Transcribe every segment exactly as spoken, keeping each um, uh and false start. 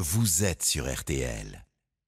vous êtes sur R T L.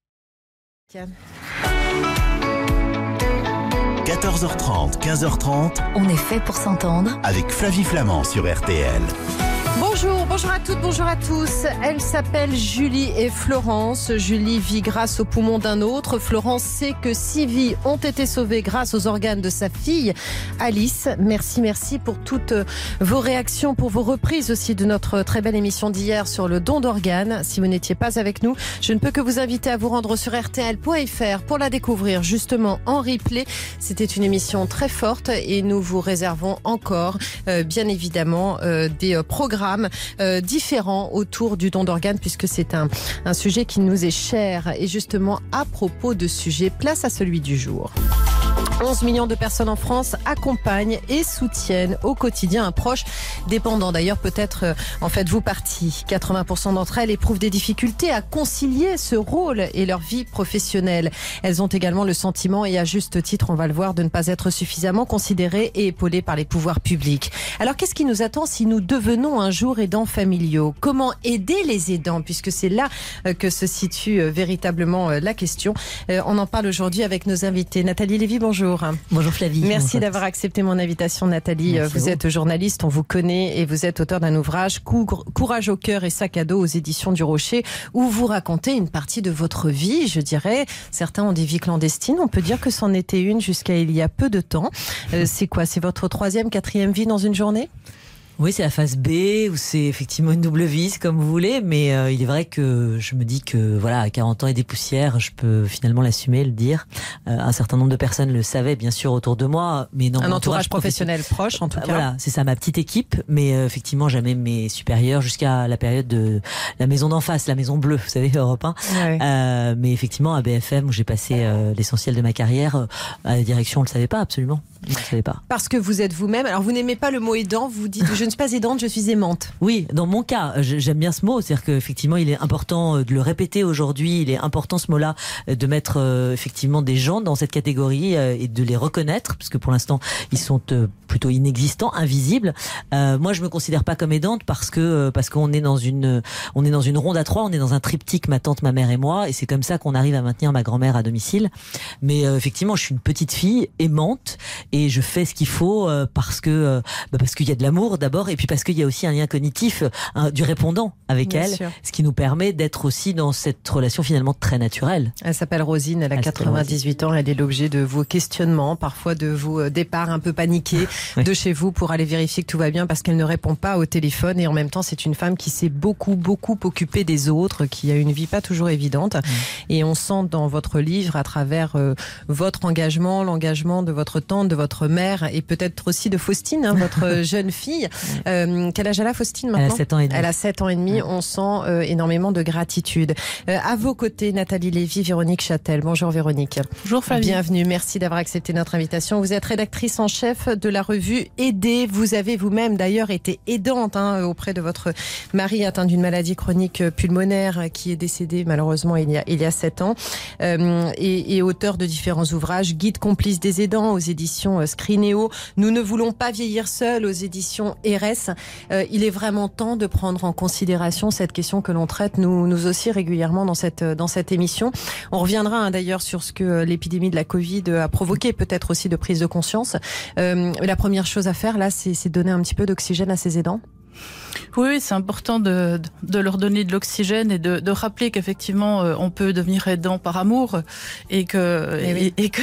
quatorze heures trente, quinze heures trente. On est fait pour s'entendre. Avec Flavie Flamand sur R T L. Bonjour, bonjour à toutes, bonjour à tous. Elle s'appelle Julie et Florence. Julie vit grâce aux poumons d'un autre. Florence sait que six vies ont été sauvées grâce aux organes de sa fille, Alice. Merci, merci pour toutes vos réactions, pour vos reprises aussi de notre très belle émission d'hier sur le don d'organes. Si vous n'étiez pas avec nous, je ne peux que vous inviter à vous rendre sur R T L point F R pour la découvrir justement en replay. C'était une émission très forte et nous vous réservons encore, euh, bien évidemment, euh, des euh, programmes Euh, différents autour du don d'organes, puisque c'est un, un sujet qui nous est cher. Et justement, à propos de sujet, place à celui du jour. onze millions de personnes en France accompagnent et soutiennent au quotidien un proche dépendant. D'ailleurs, peut-être euh, en faites-vous partie. quatre-vingts pour cent d'entre elles éprouvent des difficultés à concilier ce rôle et leur vie professionnelle. Elles ont également le sentiment, et à juste titre, on va le voir, de ne pas être suffisamment considérées et épaulées par les pouvoirs publics. Alors, qu'est-ce qui nous attend si nous devenons un jour aidants familiaux? Comment aider les aidants? Puisque c'est là euh, que se situe euh, véritablement euh, la question. Euh, on en parle aujourd'hui avec nos invités. Nathalie Lévy, bonjour. Bonjour Flavie. Merci d'avoir accepté mon invitation, Nathalie. Merci vous vous. êtes journaliste, on vous connaît et vous êtes auteur d'un ouvrage Courage au cœur et sac à dos aux éditions du Rocher, où vous racontez une partie de votre vie, je dirais. Certains ont des vies clandestines. On peut dire que c'en était une jusqu'à il y a peu de temps. Euh, c'est quoi? C'est votre troisième, quatrième vie dans une journée? Oui, c'est la phase B, ou c'est effectivement une double vie, c'est comme vous voulez, mais euh, il est vrai que je me dis que voilà, à quarante ans et des poussières, je peux finalement l'assumer, le dire. Euh, un certain nombre de personnes le savaient, bien sûr, autour de moi, mais dans un mon entourage professionnel proche, en tout cas. Voilà, c'est ça, ma petite équipe, mais euh, effectivement jamais mes supérieurs jusqu'à la période de la maison d'en face, la maison bleue, vous savez, Europe un. Ouais. Euh, mais effectivement, à B F M, où j'ai passé euh, l'essentiel de ma carrière, euh, à la direction, on le savait pas absolument. On le savait pas. Parce que vous êtes vous-même. Alors, vous n'aimez pas le mot aidant. Vous dites, je ne suis pas aidante, je suis aimante. Oui, dans mon cas, j'aime bien ce mot. C'est-à-dire qu'effectivement, il est important de le répéter aujourd'hui. Il est important, ce mot-là, de mettre euh, effectivement des gens dans cette catégorie euh, et de les reconnaître, parce que pour l'instant, ils sont euh, plutôt inexistants, invisibles. Euh, moi, je me considère pas comme aidante parce que euh, parce qu'on est dans une on est dans une ronde à trois. On est dans un triptyque, ma tante, ma mère et moi, et c'est comme ça qu'on arrive à maintenir ma grand-mère à domicile. Mais euh, effectivement, je suis une petite fille aimante. Et je fais ce qu'il faut euh, parce que euh, bah parce qu'il y a de l'amour d'abord, et puis parce qu'il y a aussi un lien cognitif euh, du répondant avec Bien elle, sûr. ce qui nous permet d'être aussi dans cette relation finalement très naturelle. Elle s'appelle Rosine, elle a Elle quatre-vingt-dix-huit ans, elle est l'objet de vos questionnements, parfois de vos départs un peu paniqués Oui. de chez vous pour aller vérifier que tout va bien parce qu'elle ne répond pas au téléphone, et en même temps c'est une femme qui s'est beaucoup beaucoup occupée des autres, qui a une vie pas toujours évidente. Mmh. Et on sent dans votre livre, à travers euh, votre engagement, l'engagement de votre tante, de votre mère, et peut-être aussi de Faustine, hein, votre jeune fille. Euh, quel âge elle a, Faustine, maintenant? Elle a sept ans et demi. Elle a sept ans et demi. On sent euh, énormément de gratitude. Euh, à vos côtés, Nathalie Lévy, Véronique Châtel. Bonjour Véronique. Bonjour Flavie. Bienvenue, merci d'avoir accepté notre invitation. Vous êtes rédactrice en chef de la revue Aider. Vous avez vous-même d'ailleurs été aidante hein, auprès de votre mari atteint d'une maladie chronique pulmonaire qui est décédé malheureusement il y a, il y a sept ans. Euh, et, et auteur de différents ouvrages, Guide complice des aidants aux éditions Scrinéo, Nous ne voulons pas vieillir seuls aux éditions R S. Euh, il est vraiment temps de prendre en considération cette question que l'on traite nous, nous aussi régulièrement dans cette, dans cette émission. On reviendra hein, d'ailleurs sur ce que l'épidémie de la Covid a provoqué, peut-être aussi de prise de conscience. Euh, la première chose à faire là, c'est, c'est donner un petit peu d'oxygène à ces aidants. Oui, c'est important de, de leur donner de l'oxygène et de, de rappeler qu'effectivement on peut devenir aidant par amour et que et, oui. et, et que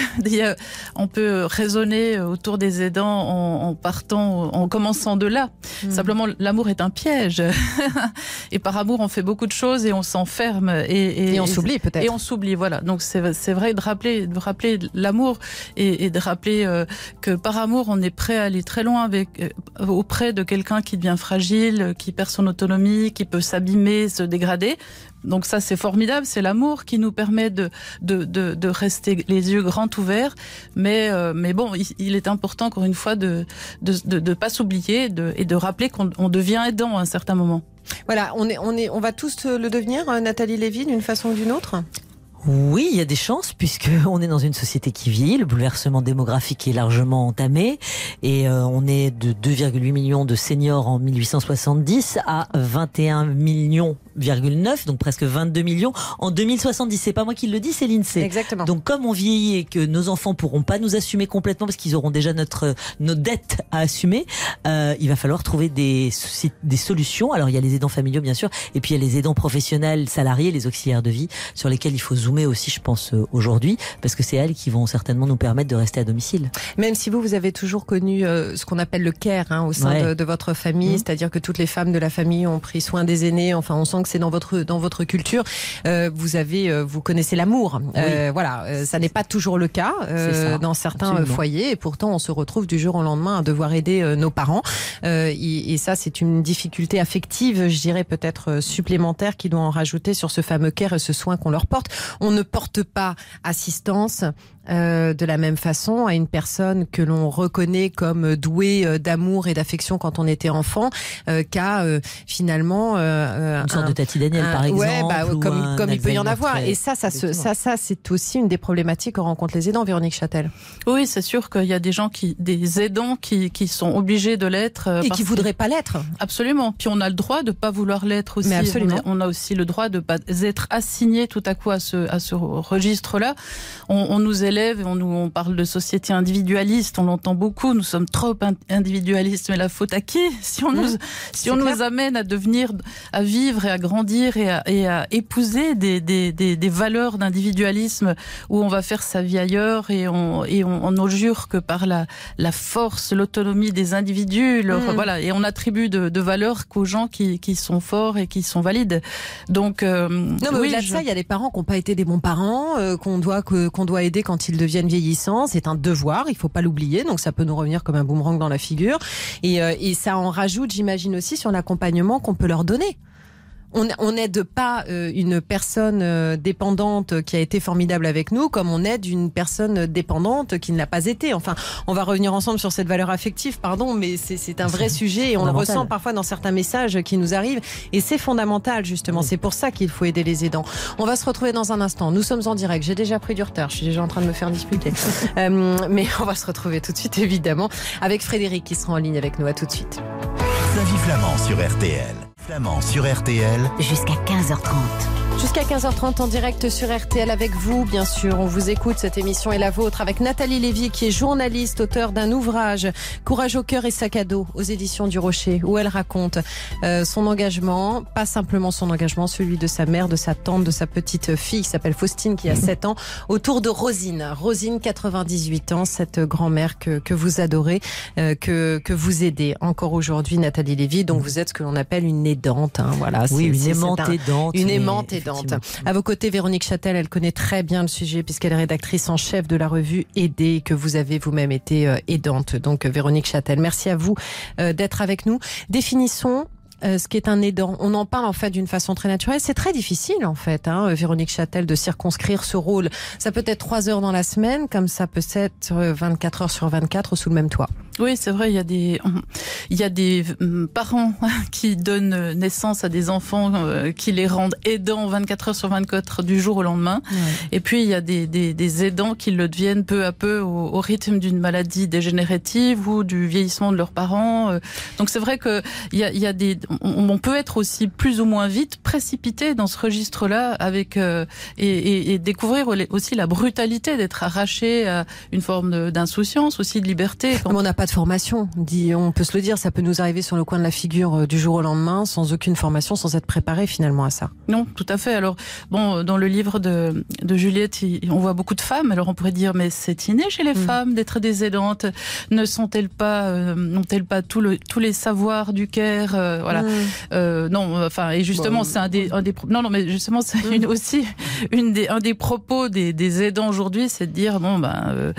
on peut raisonner autour des aidants en, en partant, en commençant de là. Mmh. Simplement, l'amour est un piège et par amour on fait beaucoup de choses et on s'enferme et, et, et on et, s'oublie peut-être. Et on s'oublie, voilà. Donc c'est, c'est vrai de rappeler, de rappeler l'amour et, et de rappeler euh, que par amour on est prêt à aller très loin avec euh, auprès de quelqu'un qui devient fragile, qui perd son autonomie, qui peut s'abîmer, se dégrader. Donc ça, c'est formidable, c'est l'amour qui nous permet de, de, de, de rester les yeux grands ouverts. Mais, euh, mais bon, il, il est important, encore une fois, de de, de, de pas s'oublier de, et de rappeler qu'on on devient aidant à un certain moment. Voilà, on, est, on, est, on va tous le devenir, Nathalie Lévy, d'une façon ou d'une autre ? Oui, il y a des chances puisqu'on est dans une société qui vieillit, le bouleversement démographique est largement entamé et euh, on est de deux virgule huit millions de seniors en mille huit cent soixante-dix à vingt et un millions virgule neuf, donc presque vingt-deux millions en deux mille soixante-dix. C'est pas moi qui le dis, c'est l'INSEE. Exactement. Donc comme on vieillit et que nos enfants pourront pas nous assumer complètement parce qu'ils auront déjà notre nos dettes à assumer, euh, il va falloir trouver des des solutions. Alors il y a les aidants familiaux bien sûr, et puis il y a les aidants professionnels, salariés, les auxiliaires de vie, sur lesquels il faut zoomer aussi, je pense, aujourd'hui, parce que c'est elles qui vont certainement nous permettre de rester à domicile. Même si vous, vous avez toujours connu euh, ce qu'on appelle le care hein, au sein ouais. de, de votre famille, mmh. c'est-à-dire que toutes les femmes de la famille ont pris soin des aînés. Enfin, on sent que c'est dans votre dans votre culture. Euh, vous avez, euh, vous connaissez l'amour. Oui. Euh, voilà, euh, ça n'est pas toujours le cas euh, dans certains Absolument. foyers, et pourtant on se retrouve du jour au lendemain à devoir aider euh, nos parents. Euh, et, et ça, c'est une difficulté affective, je dirais peut-être supplémentaire, qui doit en rajouter sur ce fameux care et ce soin qu'on leur porte. On ne porte pas assistance Euh, de la même façon à une personne que l'on reconnaît comme douée euh, d'amour et d'affection quand on était enfant euh, qu'à euh, finalement euh, une sorte un, de Tati Daniel un, par exemple ouais, bah, comme, comme il peut y en avoir très... et ça ça, se, ça ça c'est aussi une des problématiques que rencontrent les aidants, Véronique Châtel. Oui, c'est sûr qu'il y a des gens qui des aidants qui, qui sont obligés de l'être euh, et qui voudraient pas l'être. Absolument. Puis on a le droit de pas vouloir l'être aussi. Mais absolument. On a, on a aussi le droit de pas être assigné tout à coup à ce à ce registre là. On, on nous élève et on, nous, on parle de société individualiste, on l'entend beaucoup, nous sommes trop individualistes, mais la faute à qui? Si on, mmh, nous, si on nous amène à devenir, à vivre et à grandir et à, et à épouser des, des, des, des valeurs d'individualisme où on va faire sa vie ailleurs et on, et on, on nous jure que par la, la force, l'autonomie des individus, leur, mmh. voilà, et on attribue de, de valeurs qu'aux gens qui, qui sont forts et qui sont valides. Donc, euh, non, mais oui, au-delà je... de ça, il y a des parents qui n'ont pas été des bons parents, euh, qu'on doit, que, qu'on doit aider quand ils deviennent vieillissants. C'est un devoir, il faut pas l'oublier, donc ça peut nous revenir comme un boomerang dans la figure. Et, euh, et ça en rajoute, j'imagine aussi, sur l'accompagnement qu'on peut leur donner. On n'aide pas euh, une personne euh, dépendante qui a été formidable avec nous comme on aide une personne dépendante qui ne l'a pas été. Enfin, on va revenir ensemble sur cette valeur affective, pardon, mais c'est un vrai sujet et on le ressent parfois dans certains messages qui nous arrivent et c'est fondamental justement. Oui. C'est pour ça qu'il faut aider les aidants. On va se retrouver dans un instant. Nous sommes en direct. J'ai déjà pris du retard. Je suis déjà en train de me faire disputer. euh, mais on va se retrouver tout de suite évidemment avec Frédéric qui sera en ligne avec nous. À tout de suite. Flavie Flamand sur R T L. Flamand sur R T L. Jusqu'à quinze heures trente. Jusqu'à quinze heures trente en direct sur R T L avec vous, bien sûr. On vous écoute, cette émission est la vôtre avec Nathalie Lévy qui est journaliste, auteure d'un ouvrage Courage au cœur et sac à dos aux éditions du Rocher où elle raconte euh, son engagement, pas simplement son engagement, celui de sa mère, de sa tante, de sa petite fille qui s'appelle Faustine qui a sept ans, autour de Rosine. Rosine, quatre-vingt-dix-huit ans, cette grand-mère que, que vous adorez, euh, que, que vous aidez encore aujourd'hui, Nathalie Lévy. Donc vous êtes ce que l'on appelle une aidante. Hein, voilà, oui, une aimante un, aidante. Une aimante aidante. À vos côtés, Véronique Châtel, elle connaît très bien le sujet puisqu'elle est rédactrice en chef de la revue Aider, que vous avez vous-même été euh, aidante. Donc Véronique Châtel, merci à vous euh, d'être avec nous. Définissons Euh, ce qui est un aidant. On en parle en fait d'une façon très naturelle. C'est très difficile en fait, hein, Véronique Châtel, de circonscrire ce rôle. Ça peut être trois heures dans la semaine, comme ça peut être vingt-quatre heures sur vingt-quatre sous le même toit. Oui, c'est vrai, il y a des, il y a des parents qui donnent naissance à des enfants qui les rendent aidants vingt-quatre heures sur vingt-quatre du jour au lendemain. Ouais. Et puis, il y a des, des, des aidants qui le deviennent peu à peu au, au rythme d'une maladie dégénérative ou du vieillissement de leurs parents. Donc, c'est vrai que il y a, il y a des, on, on peut être aussi plus ou moins vite précipité dans ce registre-là avec, euh, et, et, et découvrir aussi la brutalité d'être arraché à une forme d'insouciance, aussi de liberté. Quand... On n'a pas de formation, dit, on peut se le dire, ça peut nous arriver sur le coin de la figure du jour au lendemain, sans aucune formation, sans être préparé finalement à ça. Non, tout à fait. Alors, bon, dans le livre de, de Juliette, on voit beaucoup de femmes. Alors, on pourrait dire, mais c'est inné chez les mmh. femmes d'être des aidantes. Ne sont-elles pas, euh, n'ont-elles pas tout le, tous les savoirs du care, euh, voilà. Mmh. Euh, non, enfin, et justement, bon, c'est un des, un des, non, non, mais justement, c'est mmh. une, aussi une des, un des propos des, des aidants aujourd'hui, c'est de dire, bon, ben, euh,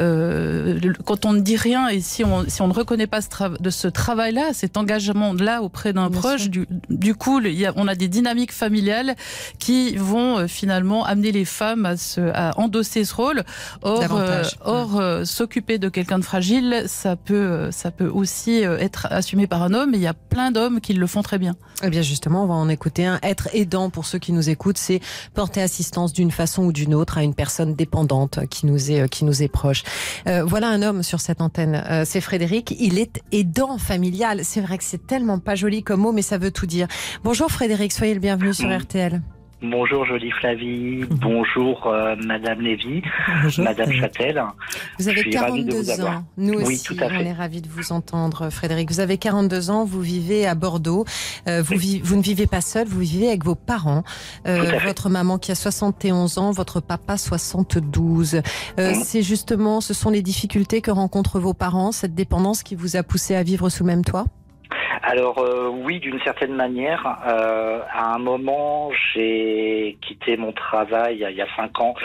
euh, quand on ne dit rien et si on, si on ne reconnaît pas ce tra- de ce travail-là, cet engagement-là auprès d'un Bien proche, du, du coup, il y a, on a des dynamiques familiales qui vont euh, finalement amener les femmes à, se, à endosser ce rôle. Or, euh, or euh, s'occuper de quelqu'un de fragile, ça peut, ça peut aussi être assumé par un homme. Et il y a plein d'hommes qui le font très bien. Eh bien, justement, on va en écouter un. Être aidant, pour ceux qui nous écoutent, c'est porter assistance d'une façon ou d'une autre à une personne dépendante qui nous est, qui nous est proche. Euh, voilà un homme sur cette antenne. Euh, c'est Frédéric. Il est aidant familial. C'est vrai que c'est tellement pas joli comme mot, mais ça veut tout dire. Bonjour Frédéric, soyez le bienvenu sur R T L. Bonjour jolie Flavie, bonjour euh, Madame Lévy, bonjour, Madame Châtel. Vous avez quarante-deux ans, nous oui, aussi, tout à fait. On est ravis de vous entendre Frédéric. Vous avez quarante-deux ans, vous vivez à Bordeaux, euh, vous, oui. vi- vous ne vivez pas seul, vous vivez avec vos parents. Euh, votre maman qui a soixante et onze ans, votre papa soixante-douze. Euh, mmh. C'est justement, ce sont les difficultés que rencontrent vos parents, cette dépendance qui vous a poussé à vivre sous le même toit ? Alors euh, oui, d'une certaine manière. Euh, à un moment, j'ai quitté mon travail il y a cinq ans.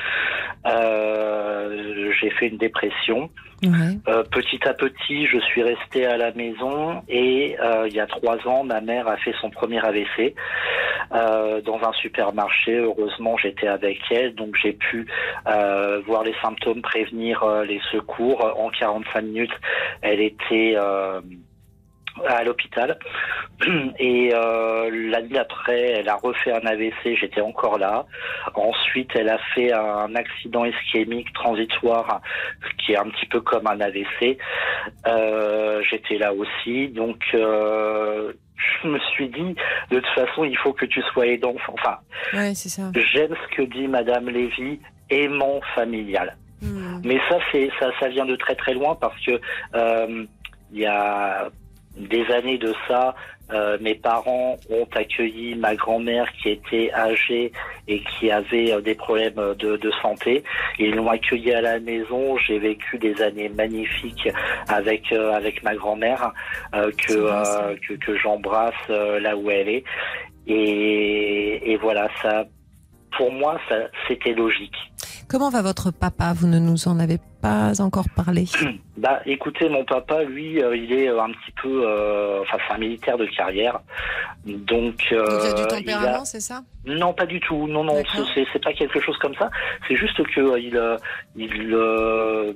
Euh, j'ai fait une dépression. Ouais. Euh, petit à petit, je suis resté à la maison et euh, il y a trois ans, ma mère a fait son premier A V C euh, dans un supermarché. Heureusement, j'étais avec elle, donc j'ai pu euh, voir les symptômes, prévenir euh, les secours. En quarante-cinq minutes, elle était euh, à l'hôpital et euh, l'année après elle a refait un A V C, j'étais encore là. Ensuite elle a fait un accident ischémique transitoire qui est un petit peu comme un A V C, euh, j'étais là aussi, donc euh, je me suis dit de toute façon il faut que tu sois aidant, enfin ouais, c'est ça. J'aime ce que dit Madame Lévy, aimant familial. Mmh. Mais ça c'est ça ça vient de très très loin parce que euh, il y a des années de ça, euh, mes parents ont accueilli ma grand-mère qui était âgée et qui avait euh, des problèmes de, de santé. Ils l'ont accueillie à la maison. J'ai vécu des années magnifiques avec euh, avec ma grand-mère euh, que, euh, que que j'embrasse euh, là où elle est. Et, et voilà, ça, pour moi, ça, c'était logique. Comment va votre papa ? Vous ne nous en avez pas encore parlé. Bah, écoutez, mon papa, lui, euh, il est un petit peu, euh, enfin, c'est un militaire de carrière, donc. Euh, donc il y a du tempérament, a... c'est ça ? Non, pas du tout. Non, non, c'est, c'est pas quelque chose comme ça. C'est juste que euh, il, euh, il, euh,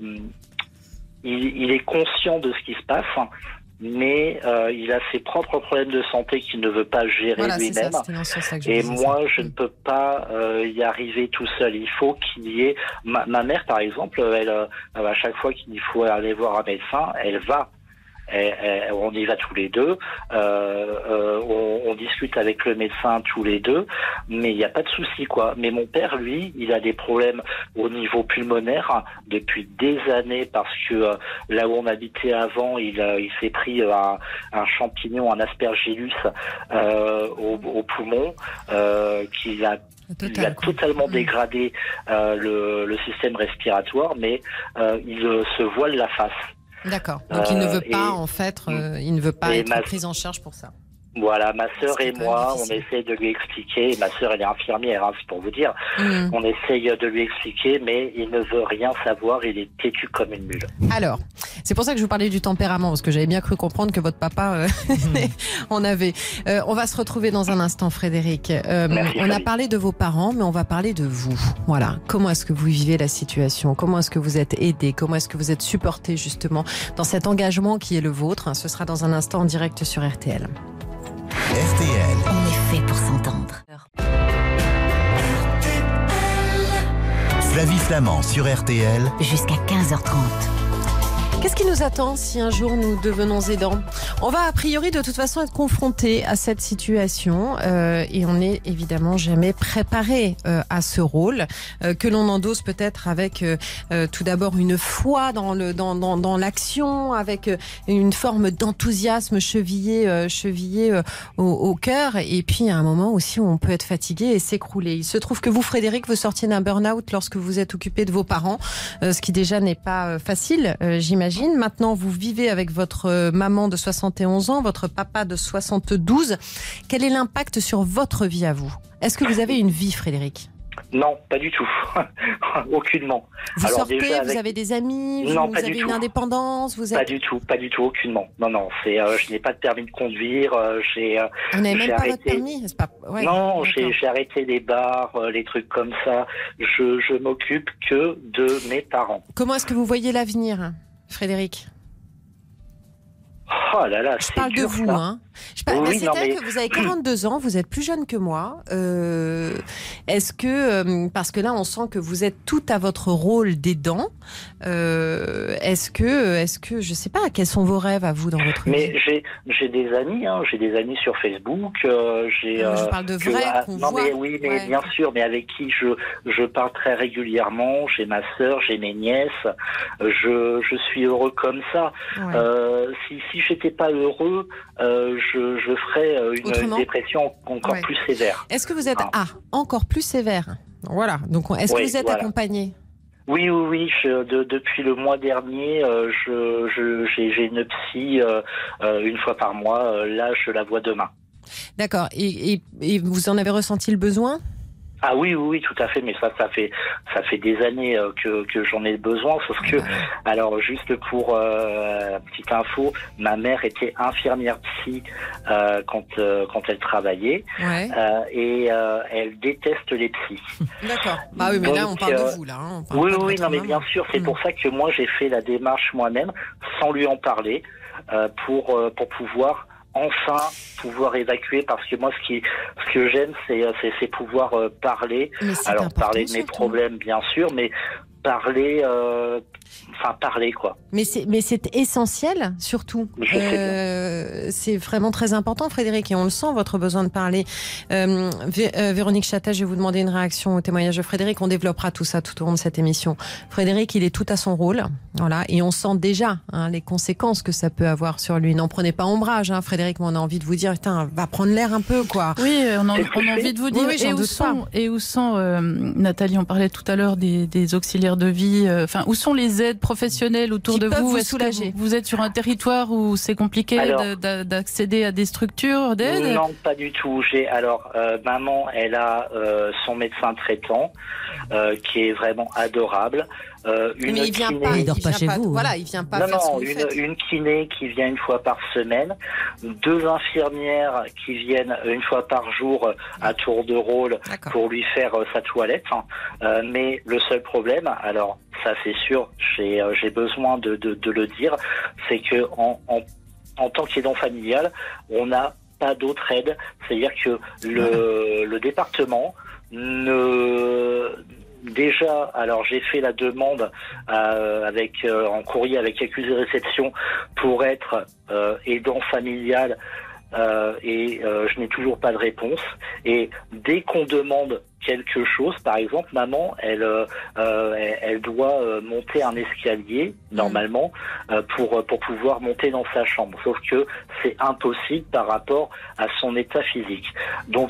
il, il est conscient de ce qui se passe. Mais euh, il a ses propres problèmes de santé qu'il ne veut pas gérer voilà, lui-même. Ça, ça que je et moi, ça. je ne peux pas euh, y arriver tout seul. Il faut qu'il y ait... Ma, ma mère, par exemple, elle, euh, à chaque fois qu'il faut aller voir un médecin, elle va. Et, et, on y va tous les deux, euh, euh, on, on discute avec le médecin tous les deux, mais il n'y a pas de souci quoi. Mais mon père, lui, il a des problèmes au niveau pulmonaire depuis des années parce que euh, là où on habitait avant, il, euh, il s'est pris un, un champignon, un aspergillus euh, au, au poumon, euh, qui a Total, il a quoi. totalement mmh. dégradé euh, le, le système respiratoire, mais euh, il euh, se voile la face. D'accord. Donc il ne veut pas, euh, en fait, euh, il ne veut pas être ma... pris en charge pour ça. Voilà, ma sœur et moi, on essaie de lui expliquer. Ma sœur, elle est infirmière, hein, c'est pour vous dire. Mmh. On essaye de lui expliquer, mais il ne veut rien savoir. Il est têtu comme une mule. Alors, c'est pour ça que je vous parlais du tempérament, parce que j'avais bien cru comprendre que votre papa euh, mmh. en avait. Euh, on va se retrouver dans un instant, Frédéric. Euh, Merci, on a parlé de vos parents, mais on va parler de vous. Voilà. Comment est-ce que vous vivez la situation ? Comment est-ce que vous êtes aidé ? Comment est-ce que vous êtes supporté, justement, dans cet engagement qui est le vôtre ? Ce sera dans un instant en direct sur R T L. R T L. On est fait pour s'entendre. Flavie Flamand sur R T L. Jusqu'à quinze heures trente. Qu'est-ce qui nous attend si un jour nous devenons aidants ? On va a priori de toute façon être confronté à cette situation euh, et on n'est évidemment jamais préparé euh, à ce rôle euh, que l'on endosse peut-être avec euh, euh, tout d'abord une foi dans le dans dans, dans l'action, avec euh, une forme d'enthousiasme chevillé euh, chevillé euh, au, au cœur, et puis à un moment aussi où on peut être fatigué et s'écrouler. Il se trouve que vous, Frédéric, vous sortiez d'un burn-out lorsque vous êtes occupé de vos parents, euh, ce qui déjà n'est pas euh, facile, euh, j'imagine. Maintenant, vous vivez avec votre maman de soixante et onze ans, votre papa de soixante-douze. Quel est l'impact sur votre vie à vous ? Est-ce que vous avez une vie, Frédéric ? Non, pas du tout. Aucunement. Vous Alors, sortez, déjà, avec... vous avez des amis, non, vous pas avez du une tout. indépendance, vous êtes... Pas du tout, pas du tout, aucunement. Non, non, c'est, euh, je n'ai pas de permis de conduire. Euh, j'ai, euh, vous n'avez même j'ai pas arrêté... votre permis, c'est pas... Ouais, non, j'ai, j'ai arrêté les bars, euh, les trucs comme ça. Je, je m'occupe que de mes parents. Comment est-ce que vous voyez l'avenir, Frédéric ? Oh là là, je c'est parle dur, de vous, ça. hein. Je parle, oui, bah, c'est-à-dire mais... que vous avez quarante-deux ans, vous êtes plus jeune que moi, euh, Est-ce que, euh, parce que là, on sent que vous êtes tout à votre rôle d'aidant. Euh, est-ce que, est-ce que, je sais pas, quels sont vos rêves à vous dans votre vie? Mais j'ai, j'ai des amis, hein, j'ai des amis sur Facebook. Euh, j'ai. Euh, je euh, parle de que, vrai ah, qu'on non, voit. mais oui, mais Ouais. bien sûr, mais avec qui je je parle très régulièrement. J'ai ma sœur, j'ai mes nièces. Je je suis heureux comme ça. Ouais. Euh, si si j'étais pas heureux, euh, je je ferais une, Autrement? une dépression encore Ouais. plus sévère. Est-ce que vous êtes Ah. ah encore plus sévère? Voilà. Donc, est-ce Oui, que vous êtes voilà. accompagné? Oui, oui, oui. Je, de, depuis le mois dernier, euh, je, je, j'ai, j'ai une psy euh, euh, une fois par mois. Euh, là, je la vois demain. D'accord. Et, et, et vous en avez ressenti le besoin? Ah oui, oui, oui, tout à fait. Mais ça, ça fait, ça fait des années euh, que, que j'en ai besoin. Sauf que, alors, juste pour euh, petite info, ma mère était infirmière psy euh, quand euh, quand elle travaillait, Ouais. euh, et euh, elle déteste les psys. D'accord. Bah oui, mais là, on Donc, parle euh, de vous, là. Hein. On parle Oui, pas de oui, votre non, mais maman. bien sûr, c'est Mm. pour ça que moi j'ai fait la démarche moi-même, sans lui en parler, euh, pour euh, pour pouvoir enfin pouvoir évacuer, parce que moi ce qui ce que j'aime c'est c'est, c'est pouvoir euh, parler. Mais c'est Alors important, parler de mes surtout. problèmes bien sûr, mais parler, euh, enfin parler quoi. Mais c'est, mais c'est essentiel, surtout. Je sais Euh, c'est vraiment très important, Frédéric, et on le sent, votre besoin de parler. Euh, Vé- euh, Véronique Châtel, je vais vous demander une réaction au témoignage de Frédéric. On développera tout ça tout au long de cette émission. Frédéric, il est tout à son rôle, voilà, et on sent déjà hein, les conséquences que ça peut avoir sur lui. N'en prenez pas ombrage, hein, Frédéric, mais on a envie de vous dire, putain, va prendre l'air un peu, quoi. Oui, on a, C'est ce que on a je envie fais. de vous dire. Oui, oui, j'en et, où doute sont, et où sont, euh, Nathalie, on parlait tout à l'heure des, des auxiliaires de vie. euh, Enfin, où sont les aides professionnelles autour Qui de peuvent vous? vous Est-ce que soulager. vous, vous êtes sur un territoire où c'est compliqué Alors- de- de- d'accéder à des structures d'aide? Non, pas du tout. J'ai alors euh, maman, elle a euh, son médecin traitant euh, qui est vraiment adorable. Euh, une mais il vient kiné- pas, Il dort pas vient chez vous, Voilà, il vient pas non, faire ce non, que vous une, faites. une kiné qui vient une fois par semaine, deux infirmières qui viennent une fois par jour à tour de rôle D'accord. pour lui faire euh, sa toilette. hein. Euh, mais le seul problème, alors ça c'est sûr, j'ai euh, j'ai besoin de, de, de le dire, c'est que en, en, en tant qu'aidant familial, on n'a pas d'autre aide. C'est-à-dire que le, le département ne... Déjà, alors j'ai fait la demande euh, avec euh, en courrier avec accusé de réception pour être euh, aidant familial euh, et euh, je n'ai toujours pas de réponse. Et dès qu'on demande quelque chose, par exemple, maman, elle euh, elle, elle doit euh, monter un escalier normalement euh, pour pour pouvoir monter dans sa chambre. Sauf que c'est impossible par rapport à son état physique. Donc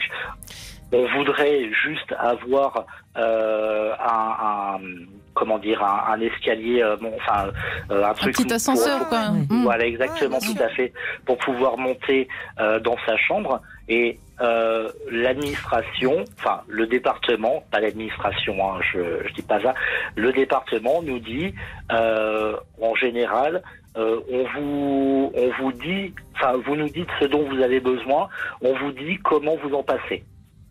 on voudrait juste avoir euh, un, un comment dire un, un escalier, euh, bon, enfin euh, un Un truc petit ascenseur, pour, quoi. Ouais. Mmh. voilà, exactement, Ouais, bien tout à fait, pour pouvoir monter euh, dans sa chambre. Et euh, l'administration, enfin le département, pas l'administration, hein, je, je dis pas ça, le département nous dit, euh, en général, euh, on vous, on vous dit, enfin vous nous dites ce dont vous avez besoin, on vous dit comment vous en passez.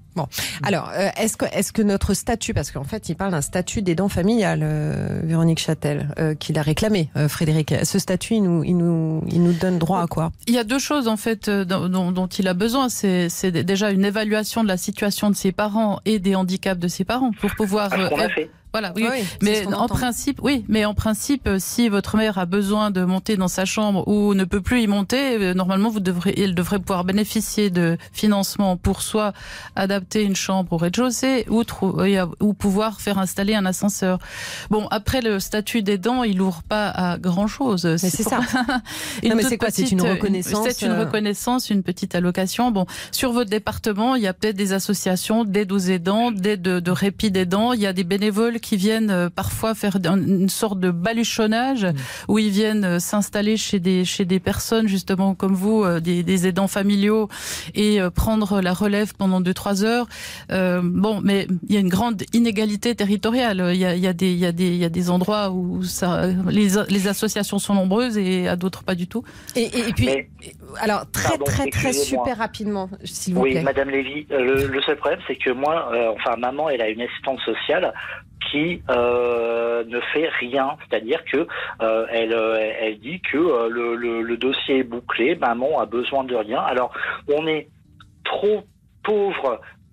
Alors, euh, est-ce que, est-ce que notre statut, parce qu'en fait, il parle d'un statut d'aidant familial, euh, Véronique Châtel, euh, qu'il a réclamé, euh, Frédéric. Ce statut, il nous, il nous, il nous donne droit à quoi? Il y a deux choses en fait euh, dont, dont- dont il a besoin. C'est c'est déjà une évaluation de la situation de ses parents et des handicaps de ses parents pour pouvoir. Ah, ce qu'on euh, a fait. Voilà, oui. Oui, c'est mais ce qu'on en entend. principe, oui, mais en principe, euh, si votre mère a besoin de monter dans sa chambre ou ne peut plus y monter, euh, normalement, vous devrez, elle devrait pouvoir bénéficier de financement pour soit adapter une chambre au rez-de-chaussée ou, trou- euh, ou pouvoir faire installer un ascenseur. Bon, après, le statut d'aidant, il n'ouvre pas à grand-chose. Mais c'est ça. Une Non, mais toute c'est quoi? C'est une petite- reconnaissance, C'est une euh, reconnaissance, une petite allocation. Bon, sur votre département, il y a peut-être des associations d'aide aux aidants, d'aide de, de répit d'aidants. Il y a des bénévoles qui viennent euh, parfois faire une sorte de baluchonnage mmh. où ils viennent euh, s'installer chez des chez des personnes justement comme vous, euh, des, des aidants familiaux et euh, prendre la relève pendant deux trois heures. Euh, bon, mais il y a une grande inégalité territoriale. Il y a il y a des il y a des il y a des endroits où ça les les associations sont nombreuses et à d'autres pas du tout. Et, et, et puis, Mais, alors très pardon, très très excusez-moi. super rapidement, s'il vous Oui, plaît. Madame Lévy, euh, le, le seul problème, c'est que moi, euh, enfin, maman, elle a une assistante sociale qui euh, ne fait rien, c'est-à-dire que euh, elle, euh, elle dit que euh, le, le, le dossier est bouclé, maman a besoin de rien. Alors, on est trop pauvre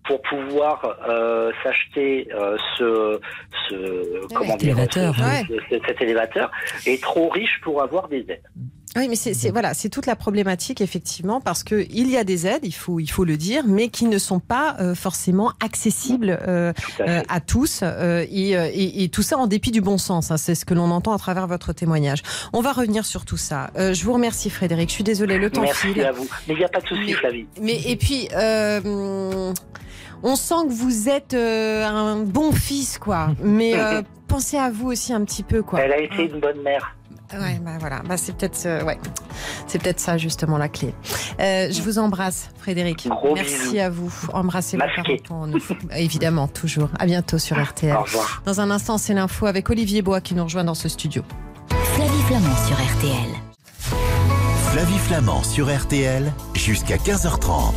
pour pouvoir euh, s'acheter euh, ce, ce ouais, comment dire, élévateur, ce, ouais. ce, ce, cet élévateur est trop riche pour avoir des aides. Oui, mais c'est, c'est voilà, c'est toute la problématique effectivement, parce que il y a des aides, il faut il faut le dire, mais qui ne sont pas euh, forcément accessibles euh, à, euh, à tous, euh, et, et, et tout ça en dépit du bon sens. Hein, c'est ce que l'on entend à travers votre témoignage. On va revenir sur tout ça. Euh, je vous remercie, Frédéric. Je suis désolée, le temps Merci file. Merci à vous. Mais il n'y a pas de souci, Flavie. Mais et puis. Euh, On sent que vous êtes euh, un bon fils, quoi. Mais euh, pensez à vous aussi un petit peu, quoi. Elle a été une bonne mère. Ouais, bah voilà, bah c'est peut-être, euh, ouais, c'est peut-être ça justement la clé. Euh, je vous embrasse, Frédéric. Gros Merci bisous. à vous. Embrassez vos Masqué. parents. Évidemment, toujours. À bientôt sur R T L. Au revoir. Dans un instant, c'est l'info avec Olivier Bois qui nous rejoint dans ce studio. Flavie Flamand sur R T L. Flavie Flamand sur R T L jusqu'à quinze heures trente.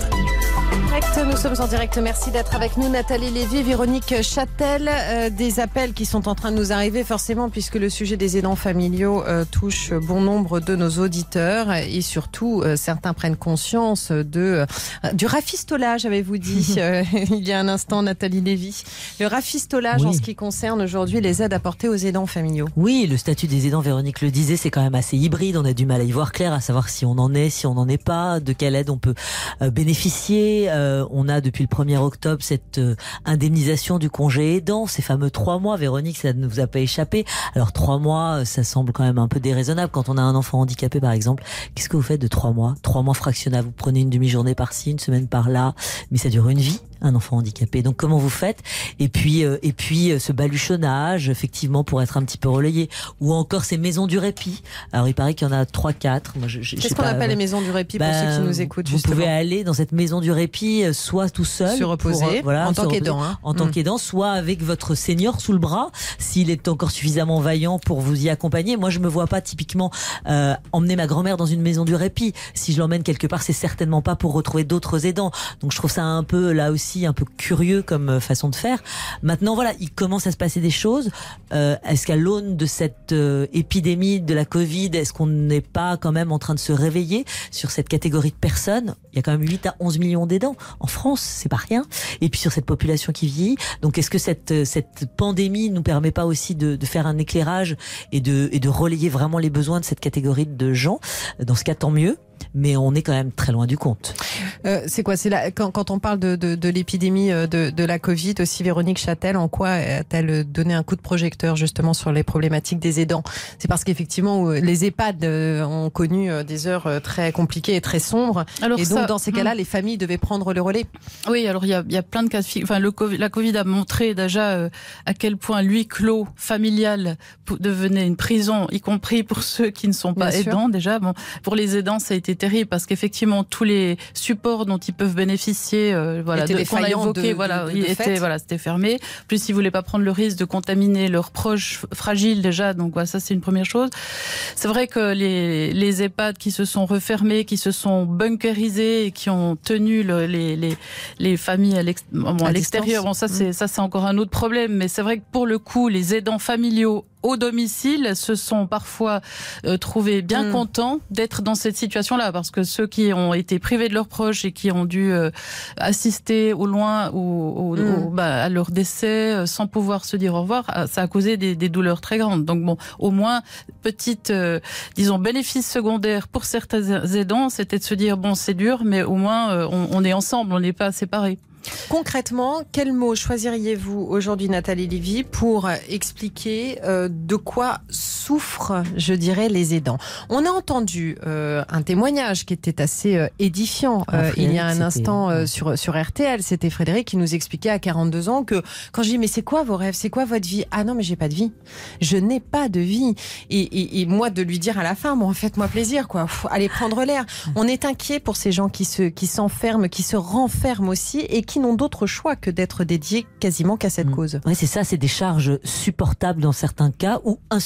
Nous sommes en direct. Merci d'être avec nous, Nathalie Lévy, Véronique Châtel. Euh, des appels qui sont en train de nous arriver, forcément, puisque le sujet des aidants familiaux euh, touche bon nombre de nos auditeurs, et surtout euh, certains prennent conscience de euh, du rafistolage, avez-vous dit euh, il y a un instant, Nathalie Lévy. Le rafistolage oui. en ce qui concerne aujourd'hui les aides apportées aux aidants familiaux. Oui, le statut des aidants, Véronique le disait, c'est quand même assez hybride. On a du mal à y voir clair, à savoir si on en est, si on n'en est pas, de quelle aide on peut euh, bénéficier. Euh, on a depuis le premier octobre cette euh, indemnisation du congé aidant, ces fameux trois mois. Véronique, ça ne vous a pas échappé. Alors trois mois, ça semble quand même un peu déraisonnable quand on a un enfant handicapé, par exemple. Qu'est-ce que vous faites de trois mois Trois mois fractionnables. Vous prenez une demi-journée par-ci, une semaine par-là, mais ça dure une vie, un enfant handicapé. Donc comment vous faites? Et puis euh, et puis euh, ce baluchonnage, effectivement, pour être un petit peu relayé, ou encore ces maisons du répit. Alors il paraît qu'il y en a trois, quatre. Moi, je, je, Qu'est-ce je sais qu'on pas, appelle euh, les maisons du répit pour bah, ceux qui nous écoutent, vous justement? pouvez aller dans cette maison du répit, soit tout seul, Se reposer, pour, euh, voilà, en se tant reposer, qu'aidant, hein. en tant Mmh. qu'aidant, soit avec votre senior sous le bras, s'il est encore suffisamment vaillant pour vous y accompagner. Moi, je me vois pas typiquement euh, emmener ma grand-mère dans une maison du répit. Si je l'emmène quelque part, c'est certainement pas pour retrouver d'autres aidants. Donc, je trouve ça un peu, là aussi, un peu curieux comme façon de faire. Maintenant, voilà, il commence à se passer des choses. Euh, est-ce qu'à l'aune de cette euh, épidémie de la Covid, est-ce qu'on n'est pas quand même en train de se réveiller sur cette catégorie de personnes? Il y a quand même huit à onze millions d'aidants en France, c'est pas rien. Et puis sur cette population qui vieillit. Donc est-ce que cette cette pandémie nous permet pas aussi de, de faire un éclairage et de et de relayer vraiment les besoins de cette catégorie de gens? Dans ce cas, tant mieux. Mais on est quand même très loin du compte. Euh, c'est quoi? C'est la, quand, quand on parle de, de, de l'épidémie de, de la Covid aussi, Véronique Châtel, en quoi a-t-elle donné un coup de projecteur justement sur les problématiques des aidants? C'est parce qu'effectivement, les EHPAD ont connu des heures très compliquées et très sombres. Alors et donc, ça, dans ces cas-là, hum. les familles devaient prendre le relais. Oui, alors il y a, il y a plein de cas de figure. Enfin, le COVID, la Covid a montré déjà euh, à quel point l'huis clos familial devenait une prison, y compris pour ceux qui ne sont pas Bien aidants. Sûr. Déjà, bon, pour les aidants, ça a été terrible parce qu'effectivement tous les supports dont ils peuvent bénéficier, euh, voilà, de, qu'on a évoqué, de, voilà, de, de, de étaient, voilà, c'était fermé. Plus ils voulaient pas prendre le risque de contaminer leurs proches fragiles déjà, donc voilà, ça c'est une première chose. C'est vrai que les les EHPAD qui se sont refermés, qui se sont bunkerisés et qui ont tenu le, les les les familles à, l'ex, bon, à, à l'extérieur, bon ça c'est mmh. ça c'est encore un autre problème, mais c'est vrai que pour le coup les aidants familiaux au domicile se sont parfois euh, trouvés bien mmh. contents d'être dans cette situation-là, parce que ceux qui ont été privés de leurs proches et qui ont dû euh, assister au loin au, au, mmh. au, bah, à leur décès euh, sans pouvoir se dire au revoir, ça a causé des, des douleurs très grandes. Donc bon, au moins, petite, euh, disons, bénéfice secondaire pour certains aidants, c'était de se dire, bon, c'est dur, mais au moins, euh, on, on est ensemble, on n'est pas séparés. Concrètement, quel mot choisiriez-vous aujourd'hui, Nathalie Lévy, pour expliquer euh, de quoi souffrent, je dirais, les aidants? On a entendu euh, un témoignage qui était assez euh, édifiant euh, il y a un instant euh, sur sur R T L. C'était Frédéric qui nous expliquait à quarante-deux ans que quand je dis mais c'est quoi vos rêves, c'est quoi votre vie? Ah non mais j'ai pas de vie, je n'ai pas de vie. Et, et, et moi de lui dire à la fin, bon faites-moi plaisir quoi, Pff, allez prendre l'air. On est inquiet pour ces gens qui se qui s'enferment, qui se renferment aussi et qui qui n'ont d'autre choix que d'être dédiés quasiment qu'à cette mmh. cause. Oui, c'est ça, c'est des charges supportables dans certains cas ou insupportables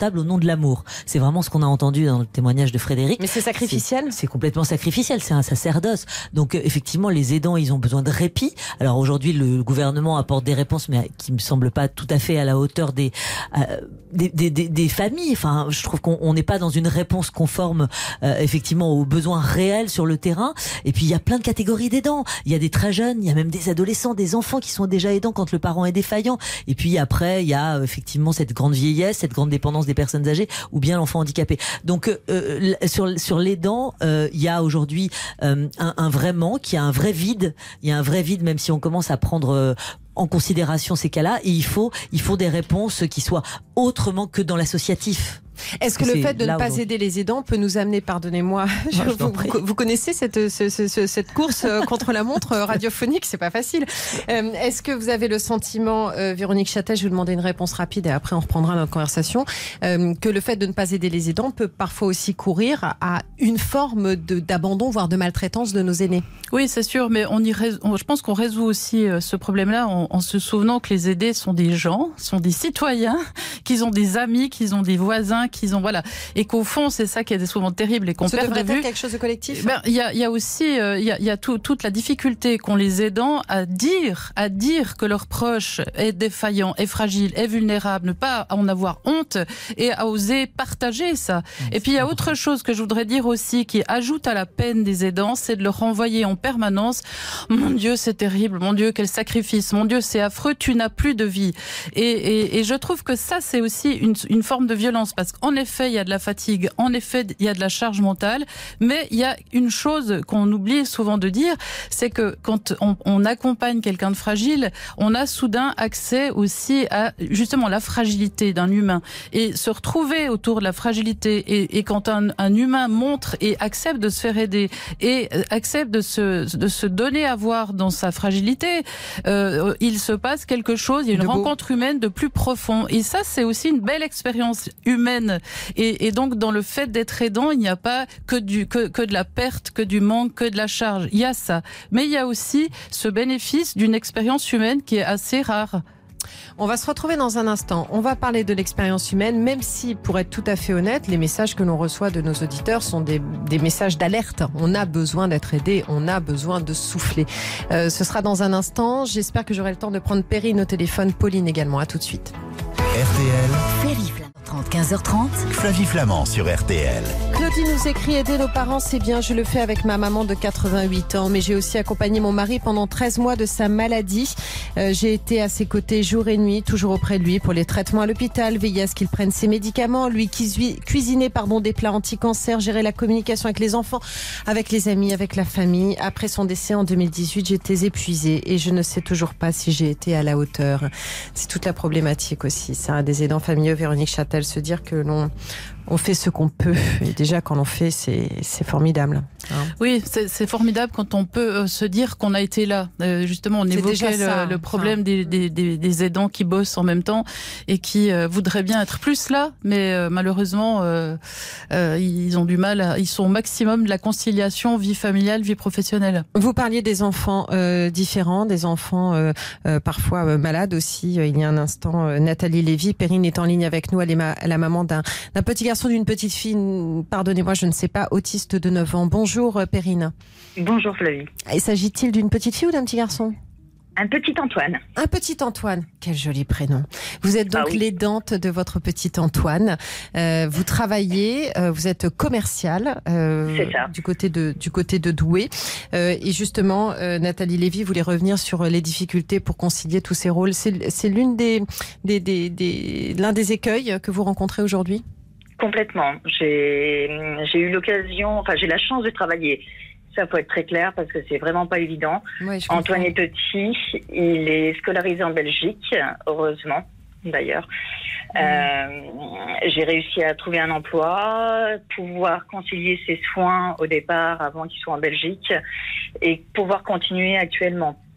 portable au nom de l'amour. C'est vraiment ce qu'on a entendu dans le témoignage de Frédéric. Mais c'est sacrificiel. C'est, c'est complètement sacrificiel, c'est un sacerdoce. Donc euh, effectivement, les aidants, ils ont besoin de répit. Alors aujourd'hui, le gouvernement apporte des réponses, mais qui me semblent pas tout à fait à la hauteur des euh, des, des, des, des familles. Enfin, je trouve qu'on n'est pas dans une réponse conforme euh, effectivement aux besoins réels sur le terrain. Et puis il y a plein de catégories d'aidants. Il y a des très jeunes, il y a même des adolescents, des enfants qui sont déjà aidants quand le parent est défaillant. Et puis après, il y a effectivement cette grande vieillesse, cette grande dépendance des personnes âgées, ou bien l'enfant handicapé. Donc euh, sur sur l'aidant, euh, il y a aujourd'hui euh, un, un vrai manque, il y a un vrai vide, il y a un vrai vide, même si on commence à prendre euh, en considération ces cas-là. Et il faut il faut des réponses qui soient autrement que dans l'associatif. Est-ce que le fait de ne pas aider les aidants peut nous amener, pardonnez-moi, je, vous, vous, vous connaissez cette, ce, ce, cette course contre la montre radiophonique, c'est pas facile. Euh, est-ce que vous avez le sentiment, euh, Véronique Châtel, je vais vous demander une réponse rapide et après on reprendra notre conversation, euh, que le fait de ne pas aider les aidants peut parfois aussi courir à une forme de, d'abandon, voire de maltraitance de nos aînés? Oui, c'est sûr, mais on y rés... je pense qu'on résout aussi ce problème-là en, en se souvenant que les aidés sont des gens, sont des citoyens, qu'ils ont des amis, qu'ils ont des voisins, qu'ils ont, voilà, et qu'au fond c'est ça qui est souvent terrible et qu'on Ce perd de vue. devrait être quelque chose de collectif. Ben, il y a, il y a aussi, il euh, y a, il y a tout, toute la difficulté qu'ont les aidants à dire, à dire que leur proche est défaillant, est fragile, est vulnérable, ne pas en avoir honte et à oser partager ça. Mmh, et puis il y a autre chose que je voudrais dire aussi qui ajoute à la peine des aidants, c'est de leur renvoyer en permanence. Mon Dieu, c'est terrible. Mon Dieu, quel sacrifice. Mon Dieu, c'est affreux. Tu n'as plus de vie. Et, et, et je trouve que ça, c'est aussi une, une forme de violence parce qu'en effet, il y a de la fatigue, en effet, il y a de la charge mentale, mais il y a une chose qu'on oublie souvent de dire, c'est que quand on, on accompagne quelqu'un de fragile, on a soudain accès aussi à justement la fragilité d'un humain. Et se retrouver autour de la fragilité, et, et quand un, un humain montre et accepte de se faire aider, et accepte de se, de se donner à voir dans sa fragilité, euh, il se passe quelque chose, il y a une de rencontre beau. humaine de plus profond. Et ça, c'est aussi une belle expérience humaine. Et, et donc, dans le fait d'être aidant, il n'y a pas que, du, que, que de la perte, que du manque, que de la charge. Il y a ça. Mais il y a aussi ce bénéfice d'une expérience humaine qui est assez rare. On va se retrouver dans un instant. On va parler de l'expérience humaine, même si, pour être tout à fait honnête, les messages que l'on reçoit de nos auditeurs sont des, des messages d'alerte. On a besoin d'être aidé, on a besoin de souffler. Euh, ce sera dans un instant. J'espère que j'aurai le temps de prendre Perrine au téléphone, Pauline également. À tout de suite. R T L. Flavie Flamand, quinze heures trente. Flavie Flamand sur R T L. Claudie nous écrit: aider nos parents, c'est bien, je le fais avec ma maman de quatre-vingt-huit ans, mais j'ai aussi accompagné mon mari pendant treize mois de sa maladie. Euh, j'ai été à ses côtés jour et nuit, toujours auprès de lui pour les traitements à l'hôpital, veiller à ce qu'il prenne ses médicaments, lui cuisiner pardon, des plats anti-cancer, gérer la communication avec les enfants, avec les amis, avec la famille. Après son décès en deux mille dix-huit, j'étais épuisée et je ne sais toujours pas si j'ai été à la hauteur. C'est toute la problématique aussi, ça, des aidants familiaux. Véronique Châtel, se dire que l'on on fait ce qu'on peut. Et déjà, quand on fait, c'est, c'est formidable. Hein. Oui, c'est, c'est formidable quand on peut euh, se dire qu'on a été là. Euh, justement, on c'est évoquait le, le problème enfin, des, des, des, des aidants qui bossent en même temps et qui euh, voudraient bien être plus là, mais euh, malheureusement, euh, euh, ils ont du mal. À, ils sont au maximum de la conciliation vie familiale, vie professionnelle. Vous parliez des enfants euh, différents, des enfants euh, euh, parfois euh, malades aussi. Il y a un instant, euh, Nathalie Lévy, Perrine est en ligne avec nous. Elle est ma, la maman d'un, d'un petit garçon, d'une petite fille, pardonnez-moi, je ne sais pas, autiste de neuf ans. Bonjour Perrine. Bonjour Flavie. Et s'agit-il d'une petite fille ou d'un petit garçon ? Un petit Antoine. Un petit Antoine, quel joli prénom. Vous êtes donc ah oui. l'aidante de votre petit Antoine. Euh, vous travaillez, euh, vous êtes commerciale euh, C'est ça. du côté de du côté de Douai. Euh, et justement, euh, Nathalie Lévy voulait revenir sur les difficultés pour concilier tous ces rôles. C'est, c'est l'une des, des, des, des l'un des écueils que vous rencontrez aujourd'hui ? Complètement. J'ai, j'ai eu l'occasion, enfin j'ai la chance de travailler. Ça faut être très clair parce que c'est vraiment pas évident. Ouais, Antoine est petit, il est scolarisé en Belgique, heureusement d'ailleurs. Mmh. Euh, j'ai réussi à trouver un emploi, pouvoir concilier ses soins au départ avant qu'il soit en Belgique et pouvoir continuer actuellement.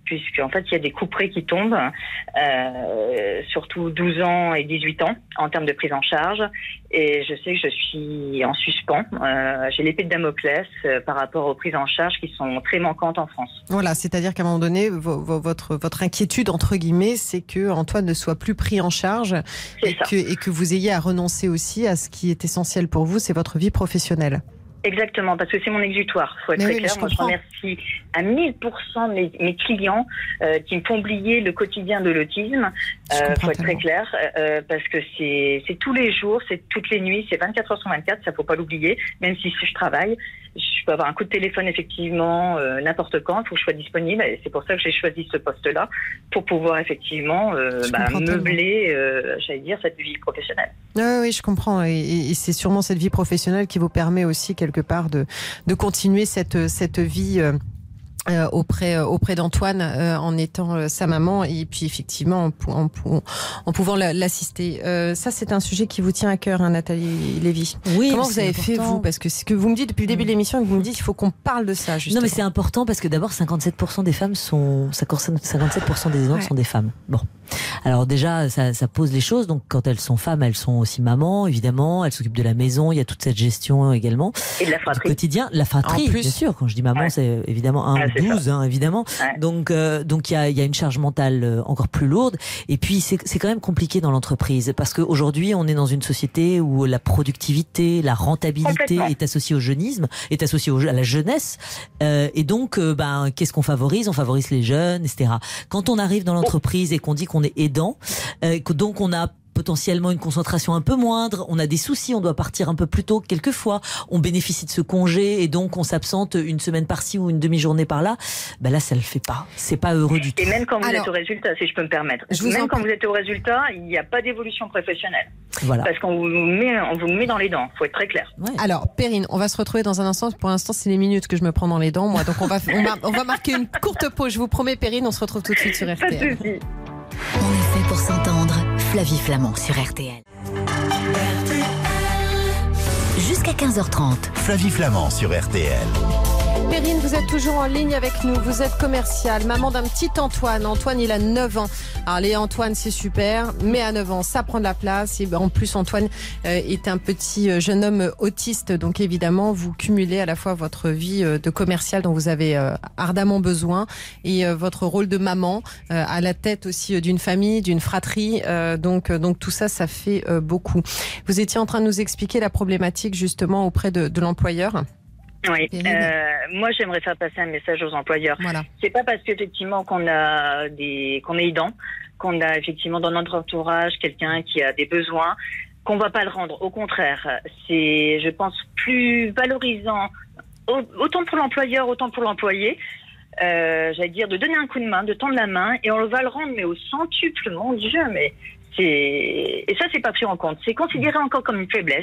puisqu'en fait, il y a des couperets qui tombent, euh, surtout douze ans et dix-huit ans, en termes de prise en charge. Et je sais que je suis en suspens. Euh, j'ai l'épée de Damoclès euh, par rapport aux prises en charge qui sont très manquantes en France. Voilà, c'est-à-dire qu'à un moment donné, vo- vo- votre, votre inquiétude, entre guillemets, c'est que Antoine ne soit plus pris en charge et que, et que vous ayez à renoncer aussi à ce qui est essentiel pour vous, c'est votre vie professionnelle. Exactement, parce que c'est mon exutoire, faut être mais très oui, clair. je Moi, je comprends. remercie à mille pour cent mes, mes clients euh, qui me font oublier le quotidien de l'autisme. Je Euh, comprends faut être tellement. très clair, euh, parce que c'est, c'est tous les jours, c'est toutes les nuits, c'est vingt-quatre heures sur vingt-quatre, ça faut pas l'oublier. Même si je travaille, je peux avoir un coup de téléphone effectivement euh, n'importe quand, il faut que je sois disponible. Et c'est pour ça que j'ai choisi ce poste-là, pour pouvoir effectivement euh, Je bah, comprends meubler, euh, j'allais dire, cette vie professionnelle. Oui, oui, je comprends. Et, et c'est sûrement cette vie professionnelle qui vous permet aussi, quelque part, de, de continuer cette, cette vie euh, euh, auprès, auprès d'Antoine euh, en étant euh, sa maman et puis, effectivement, en, pou- en, pou- en pouvant la- l'assister. Euh, ça, c'est un sujet qui vous tient à cœur, hein, Nathalie Lévy. Oui, Comment mais vous c'est avez fait, important. vous? Parce que ce que vous me dites depuis le début de l'émission, vous me dites qu'il faut qu'on parle de ça, justement. Non, mais c'est important parce que d'abord, cinquante-sept pour cent des femmes sont, ça concerne cinquante-sept pour cent des aidants Ouais. sont des femmes. Bon. Alors déjà, ça, ça pose les choses. Donc, quand elles sont femmes, elles sont aussi mamans, évidemment. Elles s'occupent de la maison. Il y a toute cette gestion également. Et de la Du fratrie. quotidien, la fratrie, En plus. bien sûr. Quand je dis maman, Ouais. c'est évidemment un Ouais, c'est douze, hein, évidemment. Ouais. Donc, euh, donc il y a, il y a une charge mentale euh, encore plus lourde. Et puis, c'est, c'est quand même compliqué dans l'entreprise parce qu'aujourd'hui, on est dans une société où la productivité, la rentabilité Complètement. est associée au jeunisme, est associée au, à la jeunesse. Euh, et donc, euh, ben, qu'est-ce qu'on favorise? On favorise les jeunes, et cetera. Quand on arrive dans l'entreprise et qu'on dit qu'on est aidant, euh, que donc on a potentiellement une concentration un peu moindre, on a des soucis, on doit partir un peu plus tôt quelquefois, on bénéficie de ce congé et donc on s'absente une semaine par-ci ou une demi-journée par-là, ben là ça le fait pas, c'est pas heureux du tout. Et même quand vous Alors, êtes au résultat, si je peux me permettre, je vous en même quand prie. vous êtes au résultat, il n'y a pas d'évolution professionnelle. Voilà. Parce qu'on vous met, on vous met dans les dents, faut être très clair. Ouais. Alors, Perrine, on va se retrouver dans un instant. Pour l'instant, c'est les minutes que je me prends dans les dents, moi. Donc, on va, on va, on va marquer une courte pause. Je vous promets, Perrine, on se retrouve tout de suite sur R Pas T de L. souci. On est fait pour s'entendre. Flavie Flamand sur R T L. Jusqu'à quinze heures trente. Flavie Flamand sur R T L. Perrine, vous êtes toujours en ligne avec nous. Vous êtes commerciale, maman d'un petit Antoine. Antoine, il a neuf ans. Alors, les Antoine, c'est super, mais à neuf ans, ça prend de la place. Et en plus, Antoine euh, est un petit euh, jeune homme autiste. Donc, évidemment, vous cumulez à la fois votre vie euh, de commercial dont vous avez euh, ardemment besoin et euh, votre rôle de maman euh, à la tête aussi euh, d'une famille, d'une fratrie. Euh, donc, euh, donc, tout ça, ça fait euh, beaucoup. Vous étiez en train de nous expliquer la problématique justement auprès de, de l'employeur. Oui. Perrine. Euh, moi, j'aimerais faire passer un message aux employeurs. Voilà. C'est pas parce qu'effectivement qu'on a des, qu'on est aidant, qu'on a effectivement dans notre entourage quelqu'un qui a des besoins, qu'on va pas le rendre. Au contraire, c'est, je pense, plus valorisant, autant pour l'employeur, autant pour l'employé. Euh, j'allais dire de donner un coup de main, de tendre la main, et on va le rendre, mais au centuple, mon Dieu, mais c'est, et ça, c'est pas pris en compte. C'est considéré encore comme une faiblesse.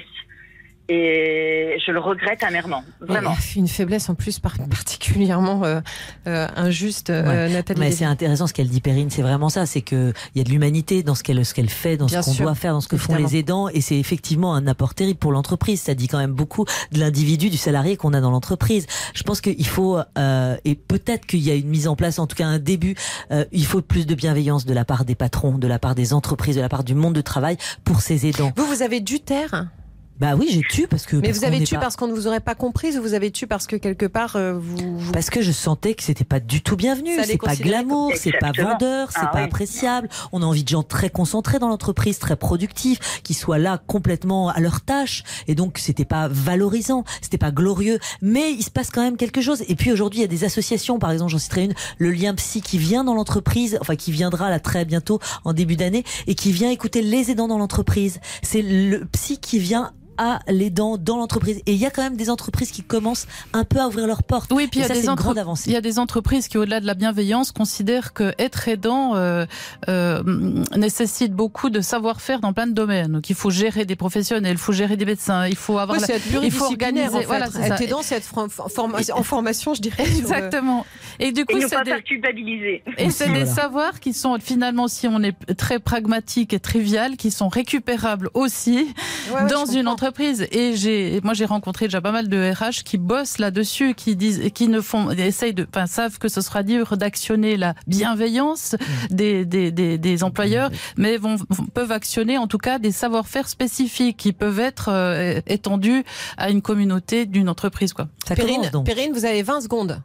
Et je le regrette amèrement, vraiment. Et une faiblesse en plus par- particulièrement euh, euh, injuste, euh, Ouais. Nathalie. Mais Lévy. c'est intéressant ce qu'elle dit, Perrine, c'est vraiment ça, c'est que il y a de l'humanité dans ce qu'elle ce qu'elle fait, dans Bien ce qu'on sûr, doit faire, dans ce que font évidemment. les aidants, et c'est effectivement un apport terrible pour l'entreprise. Ça dit quand même beaucoup de l'individu, du salarié qu'on a dans l'entreprise. Je pense qu'il faut euh, et peut-être qu'il y a une mise en place, en tout cas un début. Euh, il faut plus de bienveillance de la part des patrons, de la part des entreprises, de la part du monde de travail pour ces aidants. Vous, vous avez dû taire. Bah oui, j'ai tué parce que. Mais parce vous avez qu'on n'est tué pas- parce qu'on ne vous aurait pas comprise ou vous avez tué parce que quelque part euh, vous, vous... Parce que je sentais que c'était pas du tout bienvenu, Ça allait c'est pas considérer glamour, comme- c'est pas Exactement. vendeur, c'est Ah pas oui. appréciable. On a envie de gens très concentrés dans l'entreprise, très productifs, qui soient là complètement à leur tâche. Et donc c'était pas valorisant, c'était pas glorieux. Mais il se passe quand même quelque chose. Et puis aujourd'hui il y a des associations, par exemple j'en citerai une, le lien psy qui vient dans l'entreprise, enfin qui viendra là très bientôt en début d'année et qui vient écouter les aidants dans l'entreprise. C'est le psy qui vient à l'aidant dans l'entreprise. Et il y a quand même des entreprises qui commencent un peu à ouvrir leurs portes. Oui, puis il Et y a ça, des c'est une entre- grande avancée. il y a des entreprises qui, au-delà de la bienveillance, considèrent que être aidant euh, euh, nécessite beaucoup de savoir-faire dans plein de domaines. Donc, il faut gérer des professionnels, il faut gérer des médecins, il faut avoir. Ouais, la- c'est être il faut pluridisciplinaire, organiser. en fait. Voilà, c'est être ça. aidant, c'est être for- forma- en formation, je dirais. sur, euh, Exactement. Et du Et coup, ne c'est pas des... faire culpabiliser. Et c'est Voilà. des savoirs qui sont finalement, si on est très pragmatique et trivial, qui sont récupérables aussi Ouais, ouais, dans je une comprends. entreprises. Et j'ai, moi, j'ai rencontré déjà pas mal de R H qui bossent là-dessus, qui disent, qui ne font, essayent de, enfin, savent que ce sera dur d'actionner la bienveillance des, des, des, des employeurs, mais vont, peuvent actionner en tout cas des savoir-faire spécifiques qui peuvent être euh, étendus à une communauté d'une entreprise, quoi. Ça Perrine, donc. Perrine, vous avez vingt secondes.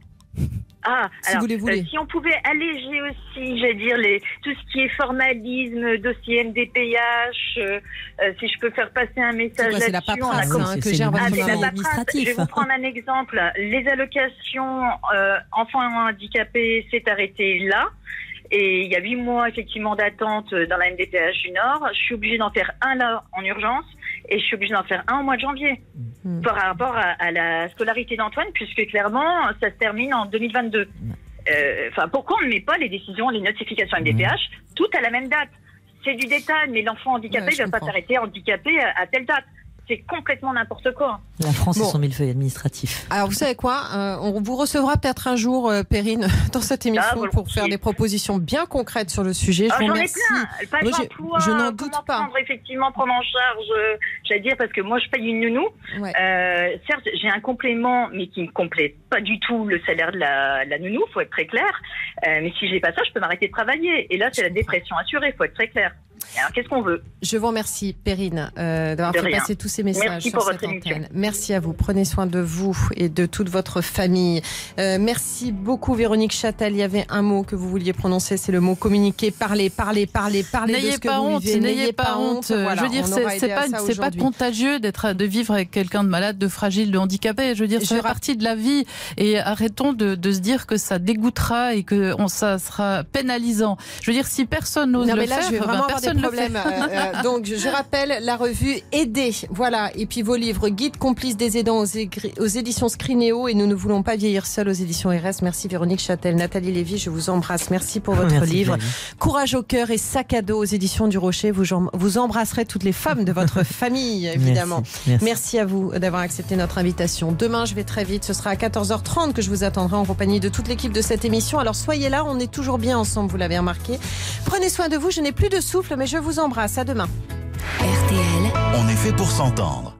Ah, Si alors, vous les voulez. euh, si on pouvait alléger aussi, j'allais dire, les, tout ce qui est formalisme, dossier M D P H, euh, euh, si je peux faire passer un message C'est quoi, c'est la là-dessus. on a paperasse comme- hein, c'est- que c'est gère une votre Ah, c'est la mari. paperasse. administratif. Je vais vous prendre un exemple. Les allocations euh, enfants handicapés s'est arrêté là. Et il y a huit mois, effectivement, d'attente dans la M D P H du Nord. Je suis obligée d'en faire un là, en urgence. Et je suis obligée d'en faire un au mois de janvier. Mmh. Par rapport à, à la scolarité d'Antoine, puisque clairement, ça se termine en deux mille vingt-deux. Euh, Enfin, pourquoi on ne met pas les décisions, les notifications M D P H, toutes à la même date? C'est du détail, mais l'enfant handicapé Ouais, ne je va pas comprends. s'arrêter handicapé à, à telle date. C'est complètement n'importe quoi. La France Bon. et son millefeuille administratif. Alors, vous savez quoi euh, on vous recevra peut-être un jour, euh, Perrine, dans cette émission volontiers. pour faire des propositions bien concrètes sur le sujet. Je Alors, vous j'en ai remercie. plein. Pas Moi, j'ai- d'emploi, je n'en comment doute pas. prendre, effectivement, prendre en charge, euh, j'allais dire, parce que moi, je paye une nounou. Ouais. Euh, certes, j'ai un complément, mais qui ne complète pas du tout le salaire de la, la nounou, faut être très clair. Euh, mais si j'ai pas ça, je peux m'arrêter de travailler. Et là, c'est la dépression assurée, faut être très clair. Alors, qu'est-ce qu'on veut? Je vous remercie, Perrine, euh, d'avoir De fait rien. passer tous ces messages Merci sur pour cette votre émission. antenne. Merci à vous. Prenez soin de vous et de toute votre famille. Euh, merci beaucoup, Véronique Châtel. Il y avait un mot que vous vouliez prononcer, c'est le mot communiquer. Parlez, parlez, parlez, parlez de N'ayez ce que pas vous honte, vivez. n'ayez pas honte. Voilà, je veux dire, on c'est aura c'est aidé à pas, ça c'est pas aujourd'hui. contagieux d'être, de vivre avec quelqu'un de malade, de fragile, de handicapé. Je veux dire, Je ça fait rapp- partie de la vie. Et arrêtons de, de se dire que ça dégoûtera et que on, ça sera pénalisant. Je veux dire, si personne n'ose Non, le mais là, faire, je vais ben, vraiment avoir des personne ne le fait. problèmes. Euh, euh, donc, je, je rappelle la revue Aider. Voilà. Et puis vos livres, Guide complice des aidants aux, égri- aux éditions Scrinéo et Nous ne voulons pas vieillir seuls aux éditions R S. Merci Véronique Châtel. Nathalie Lévy, je vous embrasse. Merci pour votre Merci, livre. Flavie. Courage au cœur et sac à dos aux éditions du Rocher. Vous, jam- vous embrasserez toutes les femmes de votre famille, évidemment. Merci, merci. Merci à vous d'avoir accepté notre invitation. Demain, je vais très vite. Ce sera à quatorze heures trente que je vous attendrai en compagnie de toute l'équipe de cette émission. Alors soyez là, on est toujours bien ensemble, vous l'avez remarqué. Prenez soin de vous, je n'ai plus de souffle, mais je vous embrasse. À demain. R T L, On est fait pour s'entendre.